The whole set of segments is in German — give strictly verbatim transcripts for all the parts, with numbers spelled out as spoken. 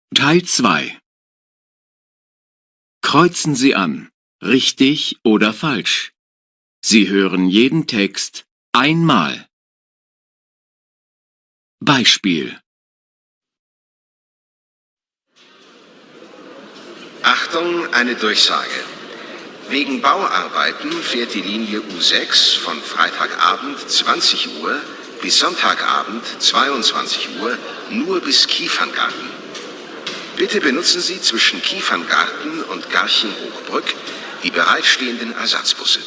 Teil zwei. Kreuzen Sie an, richtig oder falsch. Sie hören jeden Text einmal. Beispiel. Achtung, eine Durchsage. Wegen Bauarbeiten fährt die Linie U sechs von Freitagabend zwanzig Uhr bis Sonntagabend zweiundzwanzig Uhr nur bis Kieferngarten. Bitte benutzen Sie zwischen Kieferngarten und Garching-Hochbrück die bereitstehenden Ersatzbusse.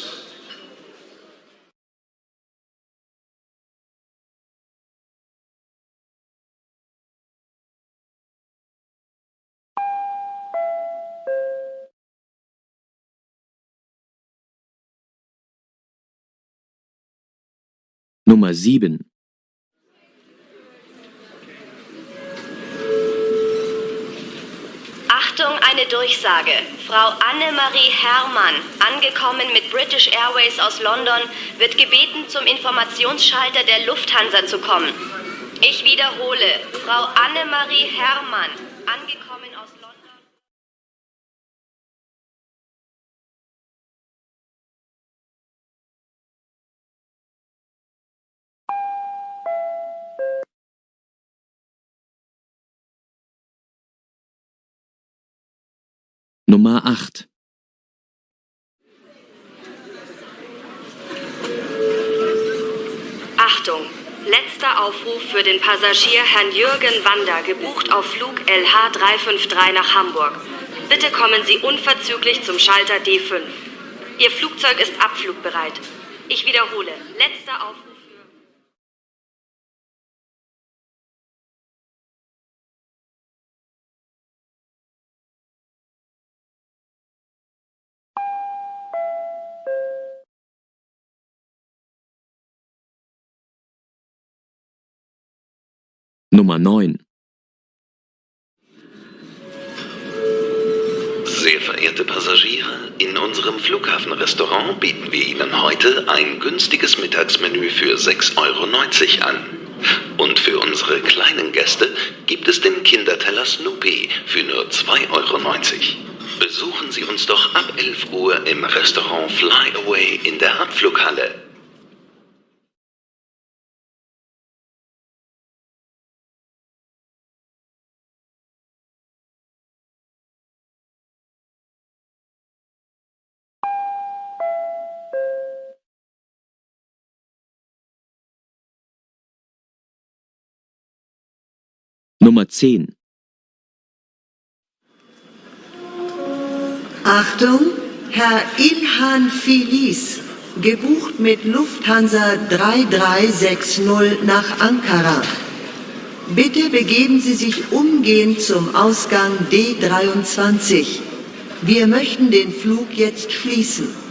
Nummer sieben. Achtung, eine Durchsage. Frau Annemarie Herrmann, angekommen mit British Airways aus London, wird gebeten, zum Informationsschalter der Lufthansa zu kommen. Ich wiederhole, Frau Annemarie Herrmann, angekommen aus London. Nummer acht. Achtung! Letzter Aufruf für den Passagier Herrn Jürgen Wander, gebucht auf Flug L H drei fünf drei nach Hamburg. Bitte kommen Sie unverzüglich zum Schalter D fünf. Ihr Flugzeug ist abflugbereit. Ich wiederhole, letzter Aufruf für... Nummer neun. Sehr verehrte Passagiere, in unserem Flughafenrestaurant bieten wir Ihnen heute ein günstiges Mittagsmenü für sechs Euro neunzig an. Und für unsere kleinen Gäste gibt es den Kinderteller Snoopy für nur zwei Euro neunzig. Besuchen Sie uns doch ab elf Uhr im Restaurant Fly Away in der Abflughalle. Nummer zehn. Achtung, Herr Ilhan Filiz, gebucht mit Lufthansa drei drei sechs null nach Ankara. Bitte begeben Sie sich umgehend zum Ausgang D dreiundzwanzig. Wir möchten den Flug jetzt schließen.